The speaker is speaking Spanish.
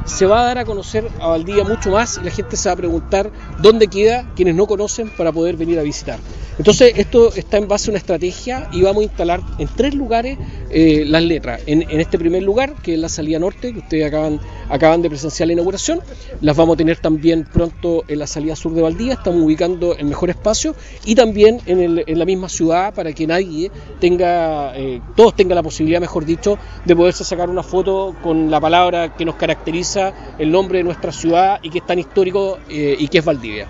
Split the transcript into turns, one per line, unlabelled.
se va a dar a conocer a Valdivia mucho más y la gente se va a preguntar dónde queda, quienes no conocen, para poder venir a visitar. Entonces esto está en base a una estrategia y vamos a instalar en 3 lugares las letras. En este primer lugar, que es la salida norte, que ustedes acaban de presenciar la inauguración, las vamos a tener también pronto en la salida sur de Valdivia, estamos ubicando el mejor espacio, y también en la misma ciudad, para que nadie todos tengan la posibilidad, mejor dicho, de poderse sacar una foto con la palabra que nos caracteriza, el nombre de nuestra ciudad y que es tan histórico y que es Valdivia.